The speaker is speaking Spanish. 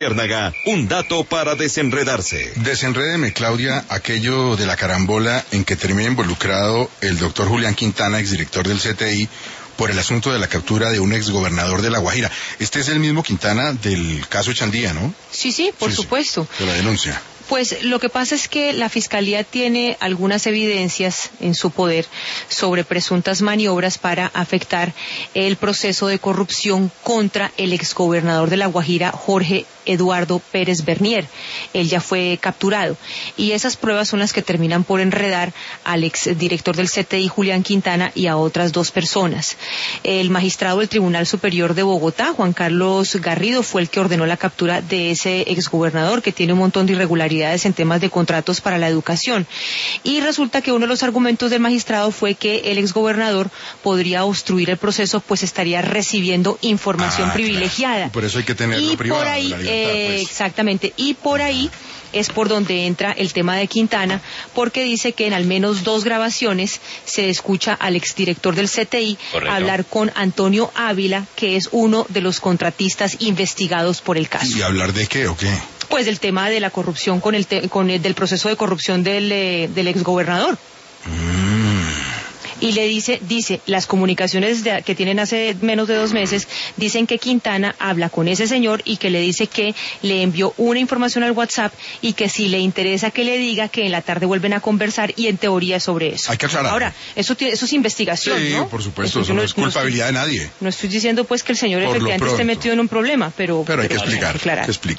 Un dato para desenredarse. Desenrédeme, Claudia, aquello de la carambola en que termina involucrado el doctor Julián Quintana, exdirector del CTI, por el asunto de la captura de un exgobernador de La Guajira. Este es el mismo Quintana del caso Chandía, ¿no? Sí, por supuesto. De la denuncia. Pues lo que pasa es que la Fiscalía tiene algunas evidencias en su poder sobre presuntas maniobras para afectar el proceso de corrupción contra el exgobernador de La Guajira, Jorge Eduardo Pérez Bernier. Él ya fue capturado. Y esas pruebas son las que terminan por enredar al exdirector del CTI, Julián Quintana, y a otras dos personas. El magistrado del Tribunal Superior de Bogotá, Juan Carlos Garrido, fue el que ordenó la captura de ese exgobernador que tiene un montón de irregularidades en temas de contratos para la educación. Y resulta que uno de los argumentos del magistrado fue que el exgobernador podría obstruir el proceso, pues estaría recibiendo información privilegiada. Claro. Por eso hay que tenerlo privado. Por ahí, la libertad, pues. Exactamente, y por ahí es por donde entra el tema de Quintana, porque dice que en al menos 2 grabaciones se escucha al exdirector del CTI hablar con Antonio Ávila, que es uno de los contratistas investigados por el caso. ¿Y hablar de qué o qué? Pues del tema de la corrupción con el del proceso de corrupción del exgobernador. Y le dice, las comunicaciones que tienen hace menos de 2 meses, dicen que Quintana habla con ese señor y que le dice que le envió una información al WhatsApp y que si le interesa que le diga que en la tarde vuelven a conversar y en teoría sobre eso. Hay que aclarar. Ahora, eso es investigación, sí, ¿no? Por supuesto, eso no es culpabilidad de nadie. No estoy diciendo pues que el señor efectivamente esté metido en un problema, pero hay que explicar. Hay que aclarar.